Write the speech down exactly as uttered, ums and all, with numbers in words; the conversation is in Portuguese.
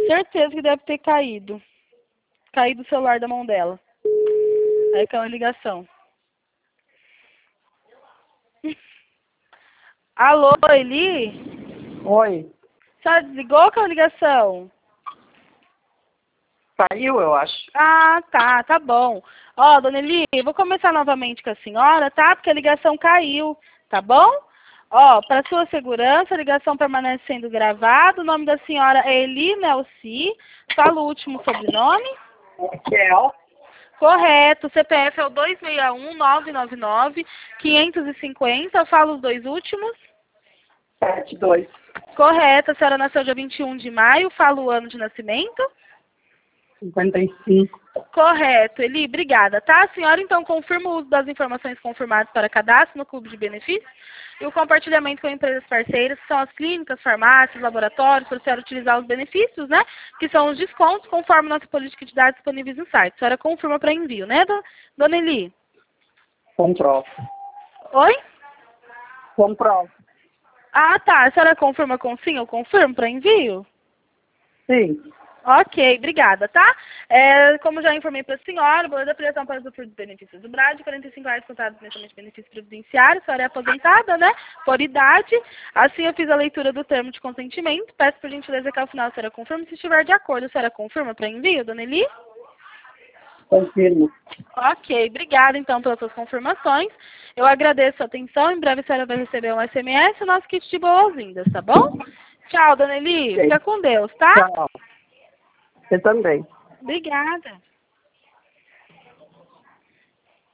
Certeza que deve ter caído. Caído o celular da mão dela. Aí caiu a ligação. Alô, Eli? Oi. A senhora desligou com a ligação? Saiu, eu acho. Ah, tá, tá bom. Ó, dona Eli, eu vou começar novamente com a senhora, tá? Porque a ligação caiu, tá bom? Ó, para sua segurança, a ligação permanece sendo gravada. O nome da senhora é Eli Nelci. Fala o último sobrenome. Kel. Correto. O C P F é o dois seis um, nove nove nove, cinco cinco zero. Eu falo os dois últimos. sete dois. Correto. A senhora nasceu dia vinte e um de maio. Fala o ano de nascimento. cinquenta e cinco. Correto, Eli, obrigada, tá? A senhora, então, confirma o uso das informações confirmadas para cadastro no Clube de Benefícios e o compartilhamento com empresas parceiras, que são as clínicas, farmácias, laboratórios, para a senhora utilizar os benefícios, né? Que são os descontos, conforme nossa política de dados disponíveis no site. A senhora confirma para envio, né, do- dona Eli? Comprova. Oi? Comprova. Ah, tá. A senhora confirma com sim, eu confirmo para envio? Sim. Ok, obrigada, tá? É, como já informei para a senhora, o boleto da prestação para usufruir dos benefícios do BRAD, quarenta e cinco reais contados mensalmente de benefícios previdenciários, a senhora é aposentada, né? Por idade. Assim eu fiz a leitura do termo de consentimento. Peço por gentileza que ao final a senhora confirme. Se estiver de acordo, a senhora confirma para envio, dona Eli? Confirmo. Ok, obrigada então pelas suas confirmações. Eu agradeço a atenção. Em breve a senhora vai receber um S M S e o nosso kit de boas-vindas, tá bom? Tchau, dona Eli. Ok. Fica com Deus, tá? Tchau. Você também. Obrigada.